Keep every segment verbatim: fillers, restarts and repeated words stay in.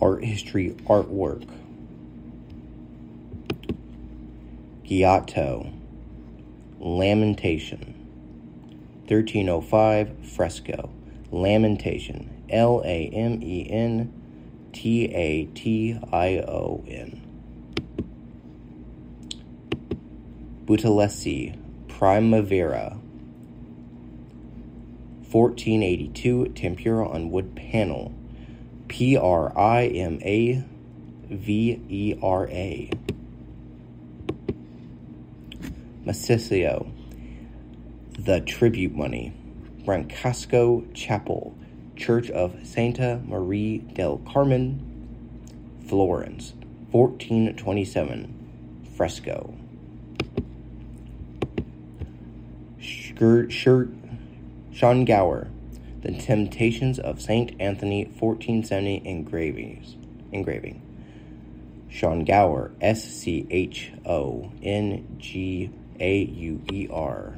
Art history artwork. Giotto, Lamentation. thirteen oh five, fresco. Lamentation, L A M E N T A T I O N. Buttalessi, Primavera. fourteen eighty-two, tempera on wood panel. P R I M A V E R A. Masiccio, The Tribute Money. Brancasco Chapel, Church of Santa Maria del Carmen, Florence, fourteen twenty-seven, fresco. Shirt, shirt, Schongauer, The Temptations of Saint Anthony, fourteen seventy, engravings, engraving. Schongauer, S C H O N G A U E R.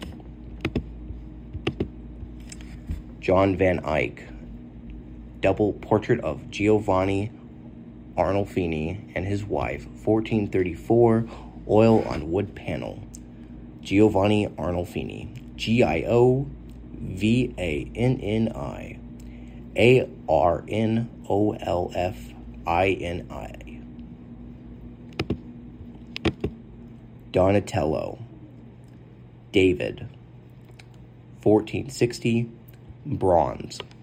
John Van Eyck, Double Portrait of Giovanni Arnolfini and his wife, fourteen thirty-four, oil on wood panel. Giovanni Arnolfini, G I O V A N N I, A R N O L F I N I. Donatello, David, fourteen sixty, bronze.